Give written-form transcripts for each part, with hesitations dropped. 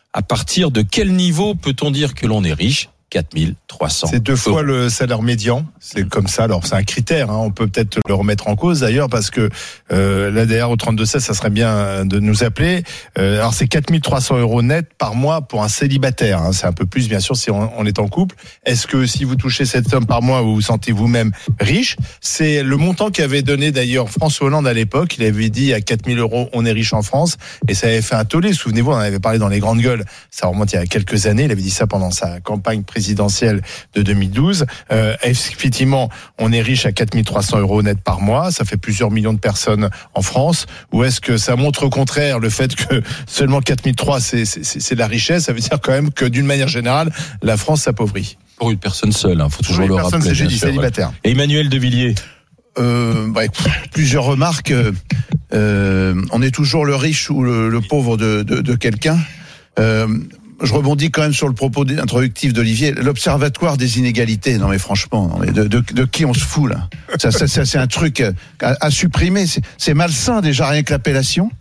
À partir de quel niveau peut-on dire que l'on est riche ? 4300. C'est 2 fois le salaire médian. C'est comme ça. Alors, c'est un critère. On peut peut-être le remettre en cause d'ailleurs parce que l'ADR au 32-16, ça serait bien de nous appeler. Alors, c'est 4300 € net par mois pour un célibataire. C'est un peu plus, bien sûr, si on est en couple. Est-ce que si vous touchez cette somme par mois, vous vous sentez vous-même riche ? C'est le montant qu'avait donné d'ailleurs François Hollande à l'époque. Il avait dit à 4000 €, on est riche en France. Et ça avait fait un tollé. Souvenez-vous, on en avait parlé dans les grandes gueules. Ça remonte il y a quelques années. Il avait dit ça pendant sa campagne présidentielle de 2012. Effectivement, on est riche à 4300 € net par mois. Ça fait plusieurs millions de personnes en France. Ou est-ce que ça montre au contraire le fait que seulement 4300 c'est la richesse? Ça veut dire quand même que d'une manière générale, la France s'appauvrit. Pour une personne seule, faut toujours le rappeler. Personne, c'est célibataire. Et Emmanuel Devilliers. Plusieurs remarques. On est toujours le riche ou le pauvre de quelqu'un. Je rebondis quand même sur le propos introductif d'Olivier. L'observatoire des inégalités. Non mais franchement, de qui on se fout là? Ça c'est un truc à supprimer. C'est malsain déjà rien que l'appellation.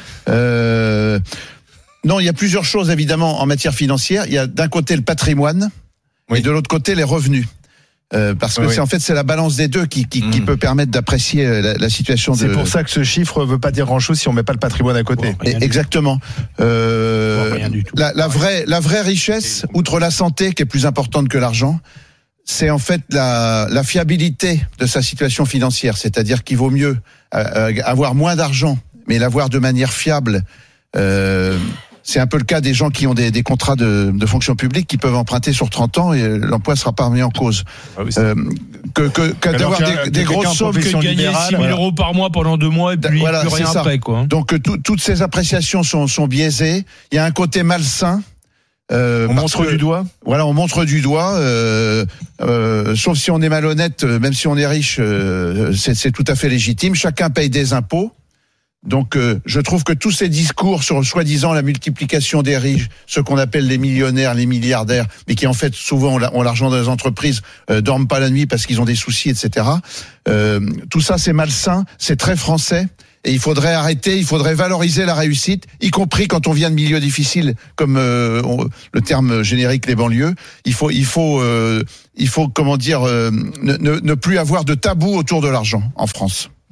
Non, il y a plusieurs choses évidemment en matière financière. Il y a d'un côté le patrimoine et de l'autre côté les revenus. Parce que c'est la balance des deux qui peut permettre d'apprécier la situation. C'est pour ça que ce chiffre veut pas dire grand-chose si on met pas le patrimoine à côté. Exactement. Rien du tout. La vraie richesse, outre la santé qui est plus importante que l'argent, c'est en fait la fiabilité de sa situation financière. C'est-à-dire qu'il vaut mieux avoir moins d'argent, mais l'avoir de manière fiable. C'est un peu le cas des gens qui ont des contrats de fonction publique qui peuvent emprunter sur 30 ans et l'emploi ne sera pas remis en cause. D'avoir des grosses sommes, que gagner 6 000 € par mois pendant 2 mois et puis plus rien après, quoi. Donc toutes ces appréciations sont biaisées. Il y a un côté malsain. On montre du doigt. Voilà, on montre du doigt. Sauf si on est malhonnête, même si on est riche, c'est tout à fait légitime. Chacun paye des impôts. Donc, je trouve que tous ces discours sur soi-disant la multiplication des riches, ceux qu'on appelle les millionnaires, les milliardaires, mais qui en fait souvent ont l'argent dans les entreprises, dorment pas la nuit parce qu'ils ont des soucis, etc. Tout ça, c'est malsain, c'est très français. Et il faudrait arrêter, il faudrait valoriser la réussite, y compris quand on vient de milieux difficiles, comme le terme générique les banlieues. Il faut comment dire, ne plus avoir de tabou autour de l'argent en France.